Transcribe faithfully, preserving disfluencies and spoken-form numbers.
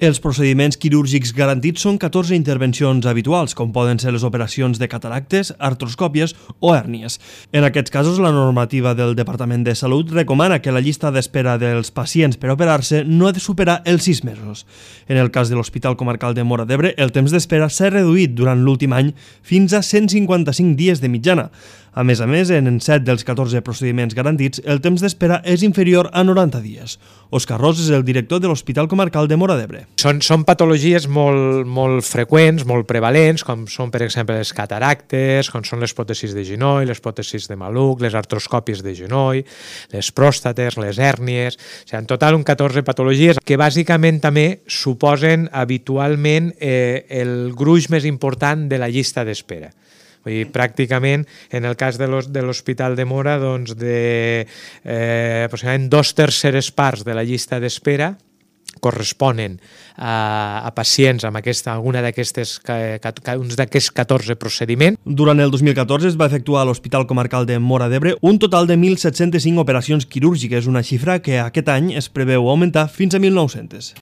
Els procediments quirúrgics garantits són catorze intervencions habituals, com poden ser les operacions de cataractes, artroscòpies o hèrnies. En aquests casos, la normativa del Departament de Salut recomana que la llista d'espera dels pacients per operar-se no ha de superar els sis mesos. En el cas de l'Hospital Comarcal de Móra d'Ebre, el temps d'espera s'ha reduït durant l'últim any fins a cent cinquanta-cinc dies de mitjana. A més a més, en set dels catorze procediments garantits, el temps d'espera és inferior a noranta dies. Òscar Ros és el director de l'Hospital Comarcal de Móra d'Ebre. Són, són patologies molt, molt freqüents, molt prevalents, com són, per exemple, les cataractes, com són les pròtesis de genoll, les pròtesis de maluc, les artroscòpies de genoll, les pròstates, les hèrnies... O sigui, en total, un catorze patologies que bàsicament també suposen habitualment eh, el gruix més important de la llista d'espera. Vull dir, pràcticament, en el cas de l'Hospital de Móra, doncs de eh, aproximadament dos terceres parts de la llista d'espera corresponen a, a pacients amb aquesta, alguna d'aquestes, uns d'aquests catorze procediments. Durant el dos mil catorze es va efectuar a l'Hospital Comarcal de Móra d'Ebre un total de mil set-cents cinc operacions quirúrgiques, una xifra que aquest any es preveu augmentar fins a mil nou-cents.